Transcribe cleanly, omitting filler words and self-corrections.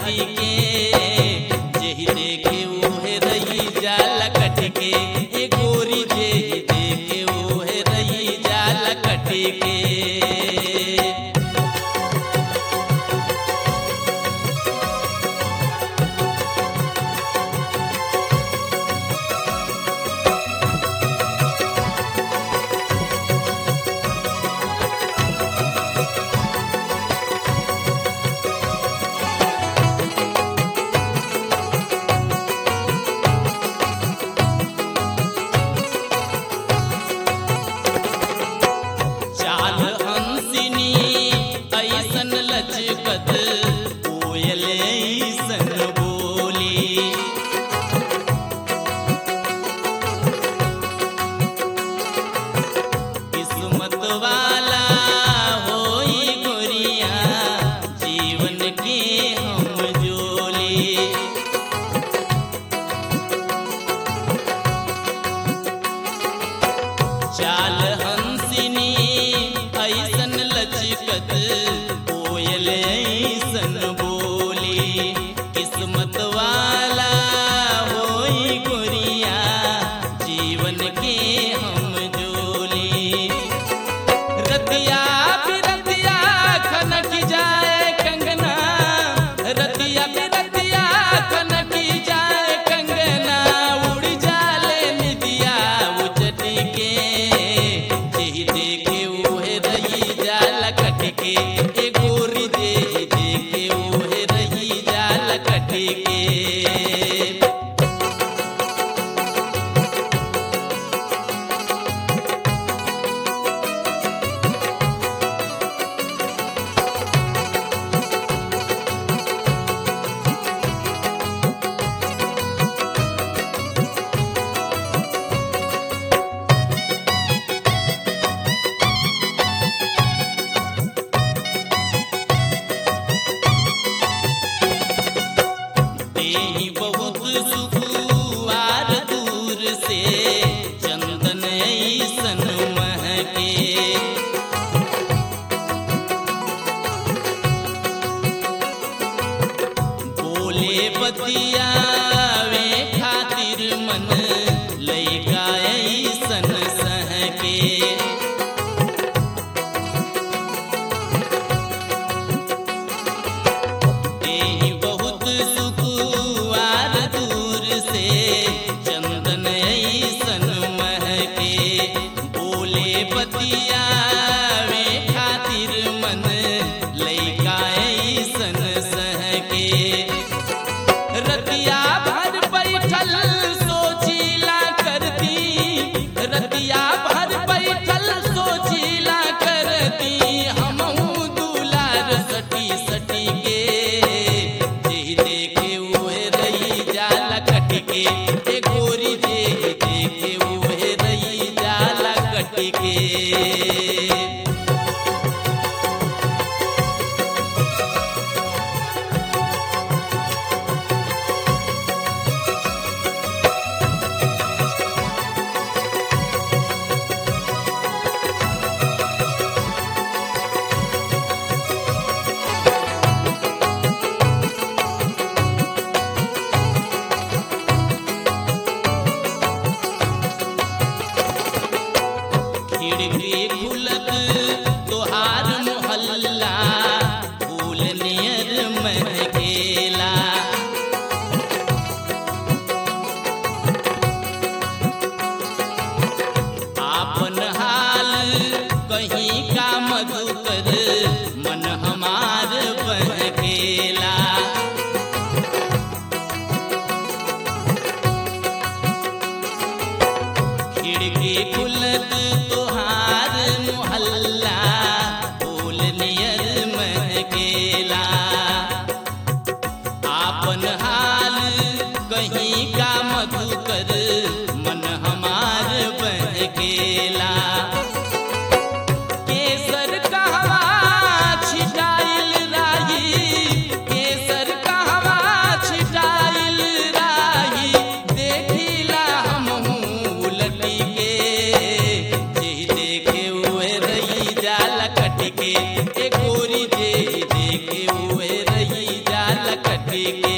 के जेहि देखे उहे रही जाला कट के ए गोरी जेहि देखे उहे रही जाला कट के। चाल हंसिनी ऐसन लचकत कोयल ऐसन बोली। किस्मत वाला होई गोरिया जीवन के हम जोली। चाल हंसिनी ऐसन लचकत कोयल ऐसन बोली। किस्मत वाला होई गोरिया जीवन के हम जोली। रतिया बिरतिया खनक जाए कंगना, रतिया बिरतिया खनक जाए कंगना, उड़ जाले निदिया उचट के जेहि देखे उहे रही जाला कट के ए गोरी जेहि देखे उहे रही जाला कट के। देहि बहुत सुकुवार दूर से चंदन ऐसन महके। बोले बतियावे खातिर मन लइका ऐसन सहके। देहि बहुत सुकुवार दूर से चंदन ऐसन महके। बोले बतियावे खातिर मन लइका ऐसन सहके। रतिया कटके